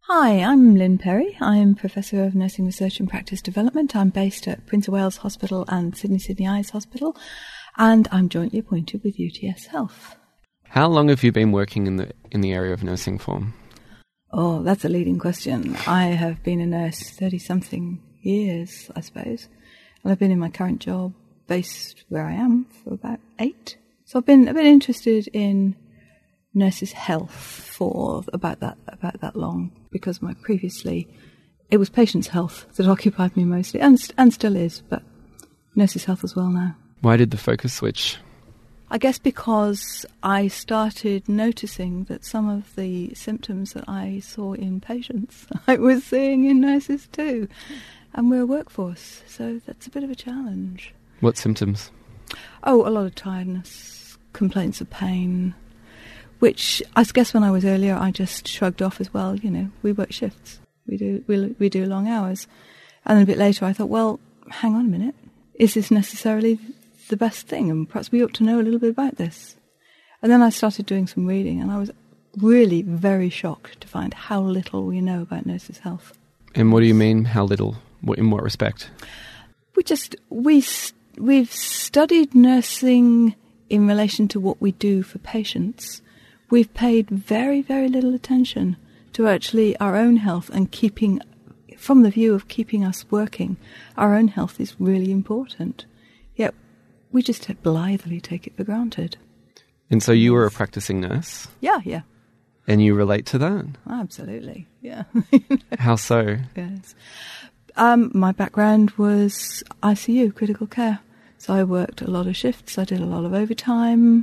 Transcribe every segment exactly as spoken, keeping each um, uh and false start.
Hi, I'm Lynn Perry. I'm Professor of Nursing Research and Practice Development. I'm based at Prince of Wales Hospital and Sydney Sydney Eyes Hospital, and I'm jointly appointed with U T S Health. How long have you been working in the in the area of nursing for? Oh, that's a leading question. I have been a nurse thirty-something years, I suppose, and I've been in my current job based where I am for about eight. So I've been a bit interested in nurses' health for about that about that long, because my previously it was patients' health that occupied me mostly, and and still is, but nurses' health as well now. Why did the focus switch? I guess because I started noticing that some of the symptoms that I saw in patients I was seeing in nurses too, and we're a workforce, so that's a bit of a challenge. What symptoms? Oh, a lot of tiredness, complaints of pain, which I guess when I was earlier I just shrugged off as well. You know, we work shifts, we do we, we do long hours. And then a bit later I thought, well, hang on a minute, is this necessarily the best thing? And perhaps we ought to know a little bit about this. And then I started doing some reading, and I was really very shocked to find how little we know about nurses' health. And what do you mean, how little? In what respect? We just, we, we've studied nursing in relation to what we do for patients. We've paid very, very little attention to actually our own health and keeping, from the view of keeping us working, our own health is really important. Yet we just blithely take it for granted. And so you were a practicing nurse? Yeah, yeah. And you relate to that? Absolutely, yeah. How so? Yes. Um, my background was I C U, critical care. So I worked a lot of shifts, I did a lot of overtime.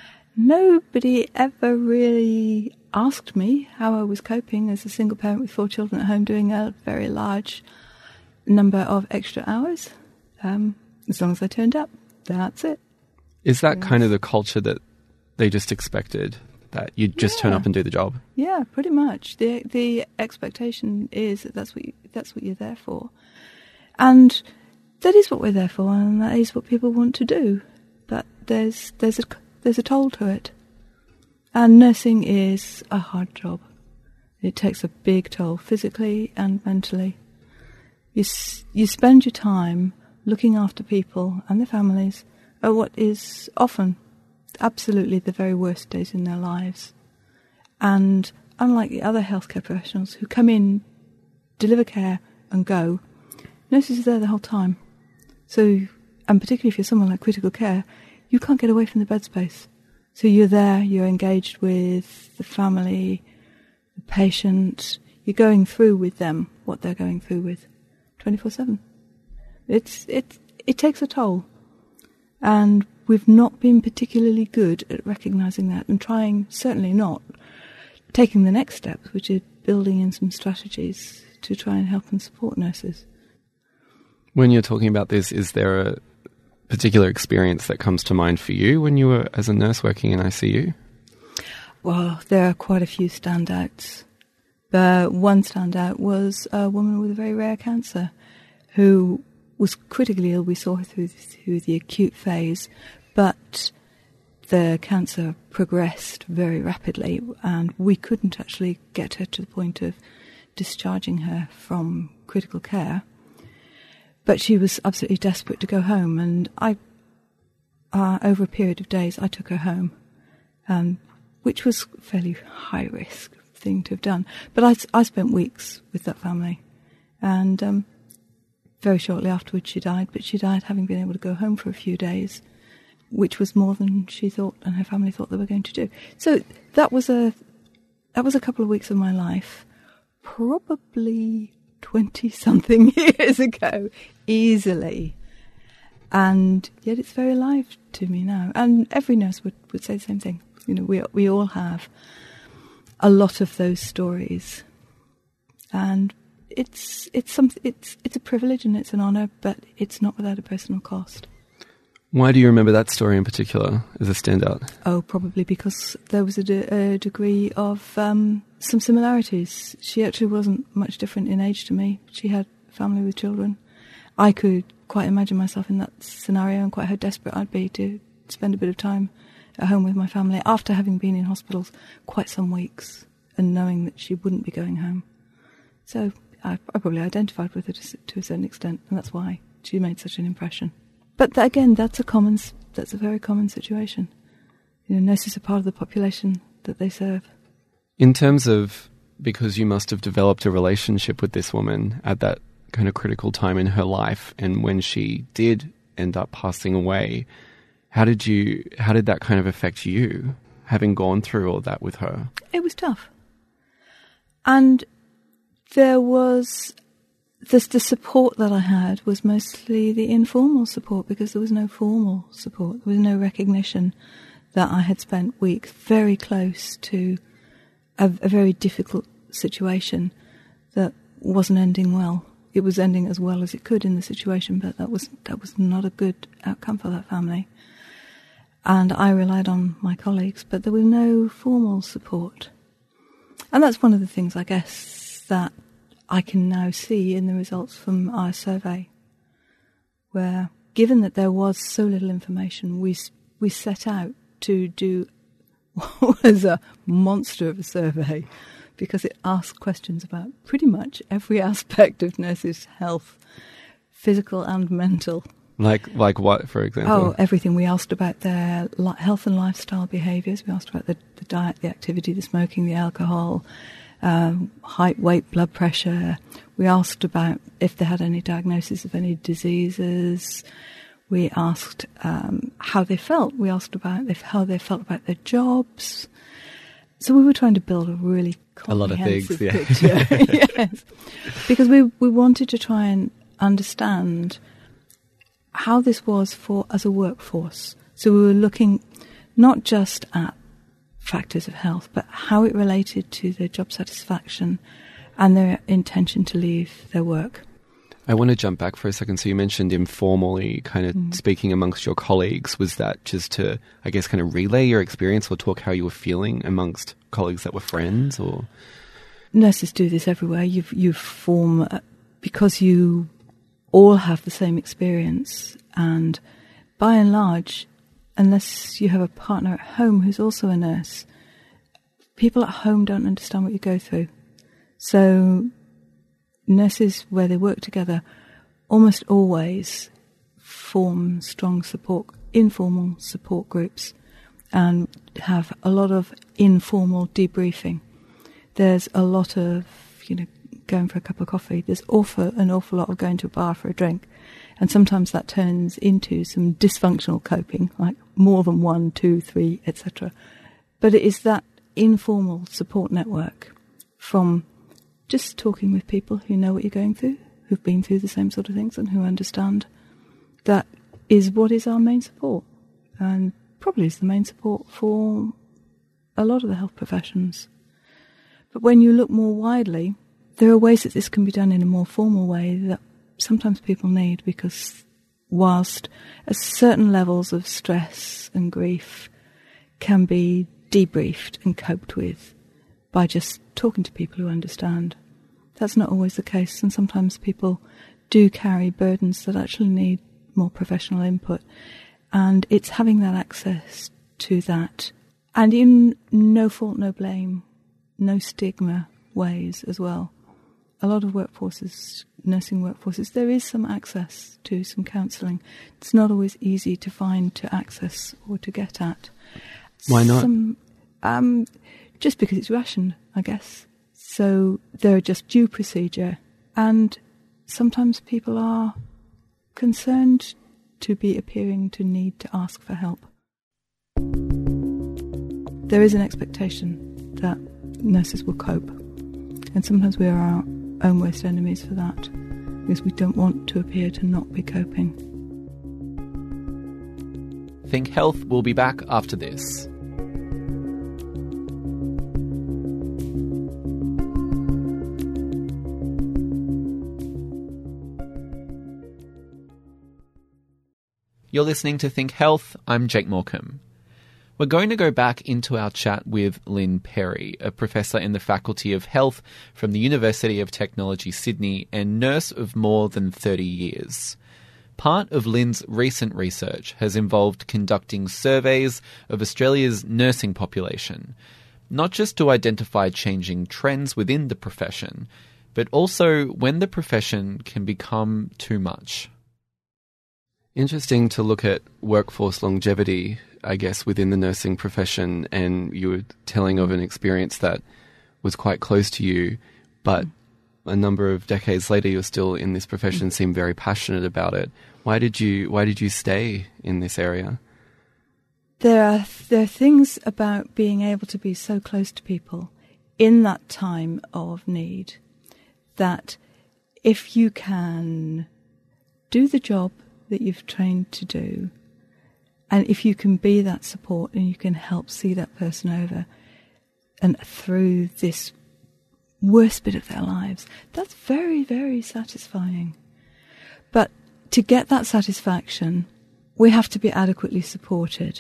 Nobody ever really asked me how I was coping as a single parent with four children at home, doing a very large number of extra hours. Um, as long as I turned up, that's it. Is that yes. kind of the culture that they just expected, that you just yeah. turn up and do the job? Yeah, pretty much. The the expectation is that that's what you, that's what you're there for. And that is what we're there for, and that is what people want to do. But there's there's a there's a toll to it. And nursing is a hard job. It takes a big toll, physically and mentally. You you spend your time looking after people and their families at what is often absolutely the very worst days in their lives. And unlike the other healthcare professionals who come in, deliver care and go, nurses are there the whole time. So, and particularly if you're someone like critical care, you can't get away from the bed space. So you're there, you're engaged with the family, the patient, you're going through with them what they're going through with twenty-four seven. It's, it, it takes a toll. And we've not been particularly good at recognising that and trying, certainly not, taking the next steps, which is building in some strategies to try and help and support nurses. When you're talking about this, is there a particular experience that comes to mind for you when you were as a nurse working in I C U? Well, there are quite a few standouts. But one standout was a woman with a very rare cancer who was critically ill. We saw her through, through the acute phase, but the cancer progressed very rapidly, and we couldn't actually get her to the point of discharging her from critical care. But she was absolutely desperate to go home, and I, uh, over a period of days, I took her home, um, which was a fairly high-risk thing to have done. But I, I spent weeks with that family, and um, very shortly afterwards she died, but she died having been able to go home for a few days, which was more than she thought and her family thought they were going to do. So that was a that was a couple of weeks of my life, probably twenty-something years ago, easily. And yet it's very alive to me now. And every nurse would, would say the same thing. You know, we we all have a lot of those stories. And it's it's some it's it's a privilege and it's an honour, but it's not without a personal cost. Why do you remember that story in particular as a standout? Oh, probably because there was a, de- a degree of um, some similarities. She actually wasn't much different in age to me. She had a family with children. I could quite imagine myself in that scenario and quite how desperate I'd be to spend a bit of time at home with my family after having been in hospitals quite some weeks and knowing that she wouldn't be going home. So I, I probably identified with her to, to a certain extent, and that's why she made such an impression. But th- again, that's a common, that's a very common situation. You know, nurses are part of the population that they serve. In terms of, because you must have developed a relationship with this woman at that kind of critical time in her life, and when she did end up passing away, how did you, how did that kind of affect you, having gone through all that with her? It was tough. And there was, this, the support that I had was mostly the informal support, because there was no formal support. There was no recognition that I had spent weeks very close to a, a very difficult situation that wasn't ending well. It was ending as well as it could in the situation, but that was that was not a good outcome for that family. And I relied on my colleagues, but there was no formal support. And that's one of the things, I guess, that I can now see in the results from our survey, where, given that there was so little information, we we set out to do what was a monster of a survey, because it asked questions about pretty much every aspect of nurses' health, physical and mental. Like like what, for example? Oh, everything. We asked about their li- health and lifestyle behaviours. We asked about the, the diet, the activity, the smoking, the alcohol, um, height, weight, blood pressure. We asked about if they had any diagnosis of any diseases. We asked um, how they felt. We asked about if, how they felt about their jobs. So we were trying to build a really comprehensive a lot of things, yeah. picture. Yes, because we we wanted to try and understand how this was for as a workforce. So we were looking not just at factors of health, but how it related to their job satisfaction and their intention to leave their work. I want to jump back for a second. So you mentioned informally kind of mm. speaking amongst your colleagues. Was that just to, I guess, kind of relay your experience or talk how you were feeling amongst colleagues that were friends? Or nurses do this everywhere. You you form, uh, because you all have the same experience, and by and large, unless you have a partner at home who's also a nurse, people at home don't understand what you go through. So nurses, where they work together, almost always form strong support, informal support groups, and have a lot of informal debriefing. There's a lot of, you know, going for a cup of coffee. There's awful, an awful lot of going to a bar for a drink. And sometimes that turns into some dysfunctional coping, like more than one, two, three, et cetera. But it is that informal support network from just talking with people who know what you're going through, who've been through the same sort of things and who understand, that is what is our main support, and probably is the main support for a lot of the health professions. But when you look more widely, there are ways that this can be done in a more formal way that sometimes people need, because whilst a certain levels of stress and grief can be debriefed and coped with by just talking to people who understand, that's not always the case, and sometimes people do carry burdens that actually need more professional input, and it's having that access to that, and in no fault, no blame, no stigma ways as well. A lot of workforces, nursing workforces, there is some access to some counselling. It's not always easy to find, to access, or to get at. Why not? Some, um, just because it's rationed, I guess. So there are just due procedure, and sometimes people are concerned to be appearing to need to ask for help. There is an expectation that nurses will cope, and sometimes we are our own worst enemies for that, because we don't want to appear to not be coping. Think Health will be back after this. You're listening to Think Health. I'm Jake Morecambe. We're going to go back into our chat with Lynn Perry, a professor in the Faculty of Health from the University of Technology, Sydney, and nurse of more than thirty years. Part of Lynn's recent research has involved conducting surveys of Australia's nursing population, not just to identify changing trends within the profession, but also when the profession can become too much. Interesting to look at workforce longevity, I guess, within the nursing profession, and you were telling of an experience that was quite close to you, but a number of decades later you're still in this profession, seem very passionate about it. Why did you why did you stay in this area? There are there are things about being able to be so close to people in that time of need that if you can do the job that you've trained to do, and if you can be that support and you can help see that person over and through this worst bit of their lives, that's very, very satisfying. But to get that satisfaction, we have to be adequately supported.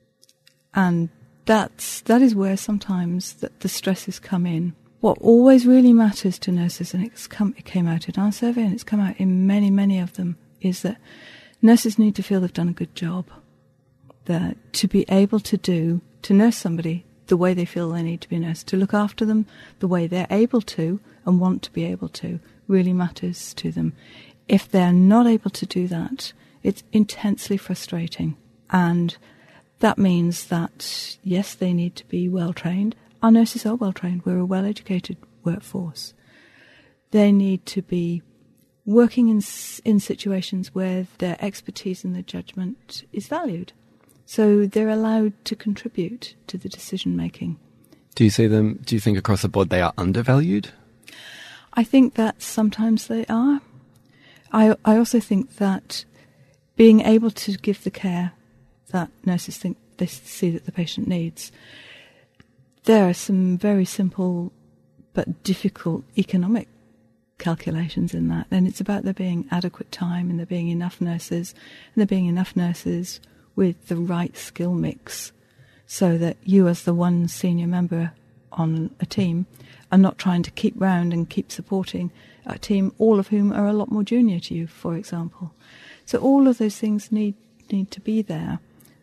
And that's, that is where sometimes the, the stresses come in. What always really matters to nurses, and it's come, it came out in our survey and it's come out in many, many of them, is that nurses need to feel they've done a good job. That to be able to do, to nurse somebody the way they feel they need to be nursed, to look after them the way they're able to and want to be able to, really matters to them. If they're not able to do that, it's intensely frustrating. And that means that, yes, they need to be well trained. Our nurses are well trained. We're a well educated workforce. They need to be working in in situations where their expertise and their judgment is valued. So they're allowed to contribute to the decision making. Do you see them, do you think across the board they are undervalued? I think that sometimes they are. I I also think that being able to give the care that nurses think they see that the patient needs, there are some very simple but difficult economic calculations in that, and it's about there being adequate time and there being enough nurses and there being enough nurses with the right skill mix so that you as the one senior member on a team are not trying to keep round and keep supporting a team, all of whom are a lot more junior to you, for example. So all of those things need need to be there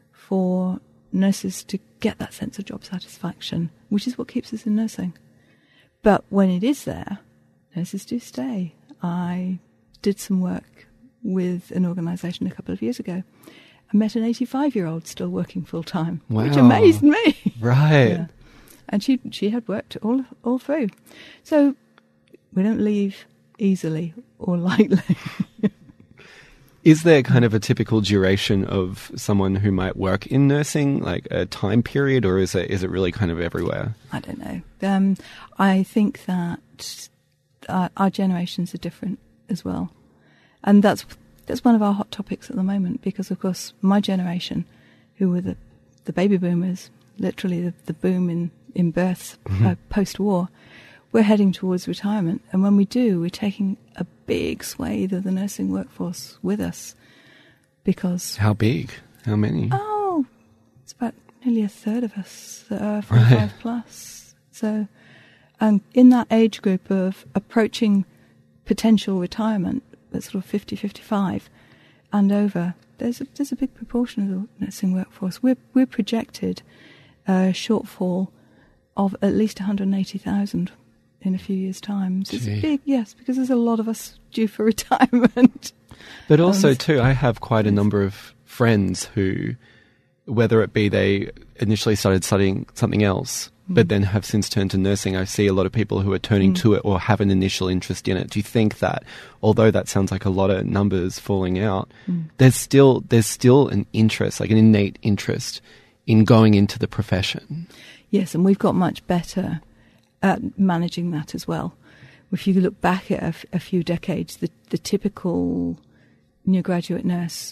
for nurses to get that sense of job satisfaction, which is what keeps us in nursing. But when it is there, nurses do stay. I did some work with an organisation a couple of years ago. I met an eighty-five-year-old still working full-time, wow. which amazed me. Right. Yeah. And she she had worked all all through. So we don't leave easily or lightly. Is there kind of a typical duration of someone who might work in nursing, like a time period, or is it is it really kind of everywhere? I don't know. Um, I think that our, our generations are different as well. And that's that's one of our hot topics at the moment, because, of course, my generation, who were the, the baby boomers, literally the, the boom in, in births mm-hmm. uh, post-war, we're heading towards retirement. And when we do, we're taking a big swathe of the nursing workforce with us. Because... How big? How many? Oh, it's about nearly a third of us that are forty-five right. plus. So, and in that age group of approaching potential retirement, at sort of fifty, fifty-five and over, there's a, there's a big proportion of the nursing workforce. We're, we're projected a shortfall of at least one hundred eighty thousand in a few years' time. So it's big, yes, because there's a lot of us due for retirement. But also, um, too, I have quite a number of friends who, whether it be they initially started studying something else, mm. but then have since turned to nursing, I see a lot of people who are turning mm. to it or have an initial interest in it. Do you think that, although that sounds like a lot of numbers falling out, mm. there's still there's still an interest, like an innate interest in going into the profession? Yes, and we've got much better at managing that as well. If you look back at a, f- a few decades, the, the typical new graduate nurse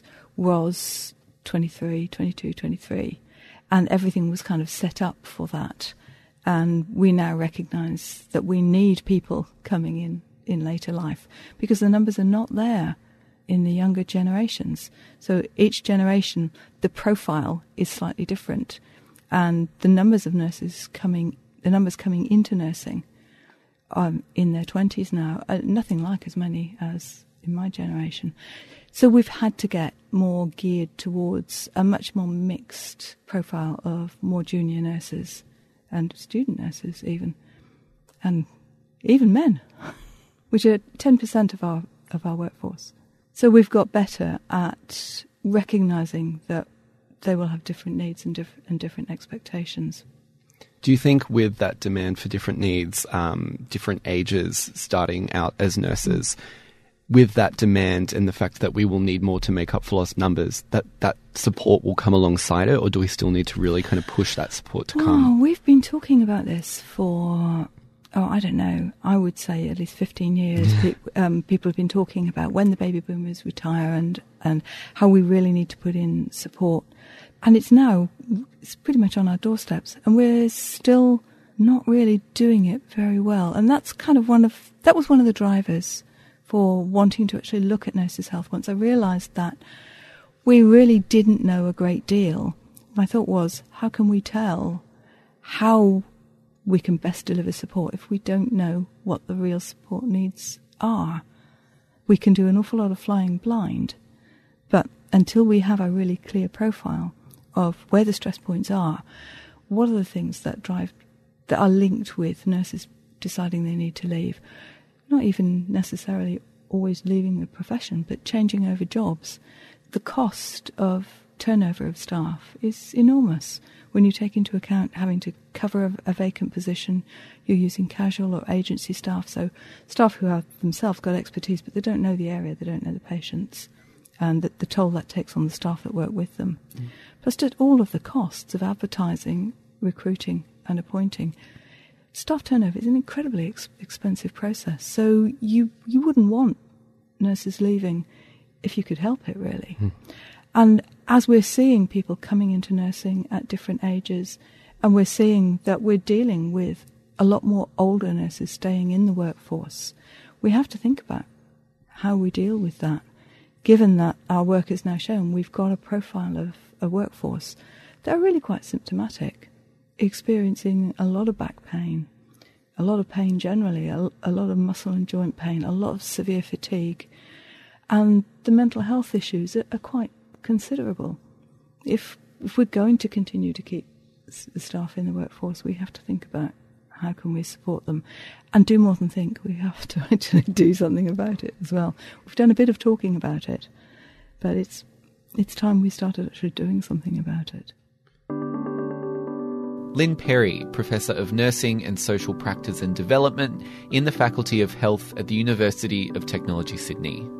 was twenty-three, twenty-two, twenty-three, and everything was kind of set up for that. And we now recognise that we need people coming in in later life because the numbers are not there in the younger generations. So each generation, the profile is slightly different, and the numbers of nurses coming, the numbers coming into nursing um, in their twenties now are nothing like as many as in my generation. So we've had to get more geared towards a much more mixed profile of more junior nurses and student nurses even, and even men. which are ten percent of our of our workforce. So we've got better at recognising that they will have different needs and, diff- and different expectations. Do you think with that demand for different needs, um, different ages starting out as nurses, with that demand and the fact that we will need more to make up for lost numbers, that that support will come alongside it, or do we still need to really kind of push that support to come? Oh, we've been talking about this for, oh, I don't know, I would say at least fifteen years. Pe- um, people have been talking about when the baby boomers retire and, and how we really need to put in support. And it's now, it's pretty much on our doorsteps, and we're still not really doing it very well. And that's kind of one of, that was one of the drivers for wanting to actually look at nurses' health. Once I realised that we really didn't know a great deal, my thought was, how can we tell how we can best deliver support if we don't know what the real support needs are? We can do an awful lot of flying blind, but until we have a really clear profile of where the stress points are, what are the things that drive, that are linked with nurses deciding they need to leave, not even necessarily always leaving the profession, but changing over jobs. The cost of turnover of staff is enormous. When you take into account having to cover a, a vacant position, you're using casual or agency staff, so staff who have themselves got expertise, but they don't know the area, they don't know the patients, and the, the toll that takes on the staff that work with them. Mm. Plus just all of the costs of advertising, recruiting and appointing. Staff turnover is an incredibly ex- expensive process, so you you wouldn't want nurses leaving if you could help it, really. Mm. And as we're seeing people coming into nursing at different ages, and we're seeing that we're dealing with a lot more older nurses staying in the workforce, we have to think about how we deal with that, given that our work has now shown we've got a profile of a workforce that are really quite symptomatic, experiencing a lot of back pain, a lot of pain generally, a, a lot of muscle and joint pain, a lot of severe fatigue, and the mental health issues are, are quite considerable. If if we're going to continue to keep the staff in the workforce, we have to think about how can we support them, and do more than think. We have to actually do something about it as well. We've done a bit of talking about it, but it's it's time we started actually doing something about it. Lynn Perry, Professor of Nursing and Social Practice and Development in the Faculty of Health at the University of Technology, Sydney.